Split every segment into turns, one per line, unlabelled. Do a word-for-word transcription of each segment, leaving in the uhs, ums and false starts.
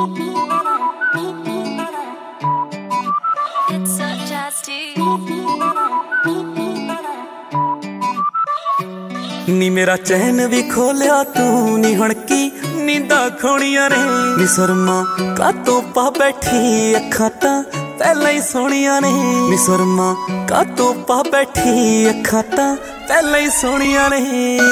It's such as tea.
नी मेरा चैन भी खोलिया तू नी हुण की नींदा खोणियां ने नी सुरमा कातों पा बैठी अखां तां पहला ही सोहणियां ने नी सुरमा कातों पा बैठी अखां तां पहला ही सोहणियां ने।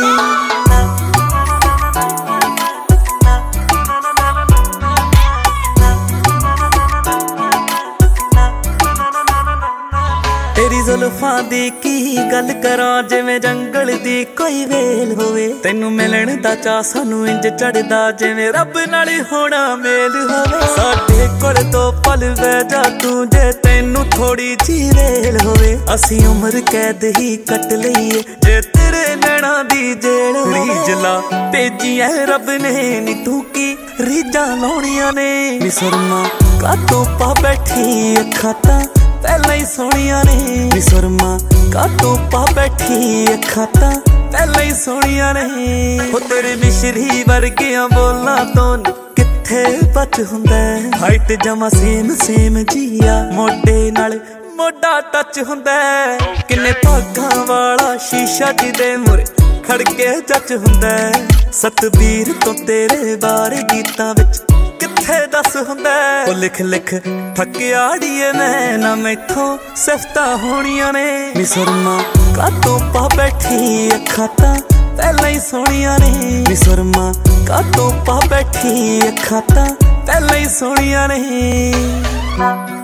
तेरी जुल्फां दी की गल करां जिवें जंगल दी कोई वेल होवे तैनू मिलण दा चा सानू इंज चढ़दा जिवें रब नाल होना मेल होवे साडे कोल तो पल बै जा तू जे तैनू थोड़ी जी वेल होवे असीं उम्र कैद ही कट लईए जे तेरे नैना दी जेल रीजला भेजी ऐ रब ने नी तू की रीजां लाउणियां ने नी सुरमा कातों पा बैठी अखां तां पहला ही सोहणियां ने नी सुरमा कातों पा बैठी अखां तां पहला ही सोहणियां ने। हो तेरे मिश्री वर्गियां बोलां तो किथे बच हुंदा हाइट जमा सेम सेम जिया मोढे नाल मोढा टच हुंदा किन्ने भागां वाला शीशा जिदे मुरे खड़के जच हुंदा सतबीर तो तेरे बारे गीतां विच दस हुंदा ओ लिख लिख थकिया अड़िए मैं ना मैथों सिफतां होणियां ने नी सुरमा कातों पा बैठी अखां तां पहला ही सोहणियां ने नी सुरमा कातों पा बैठी अखां तां पहला ही सोहणियां ने।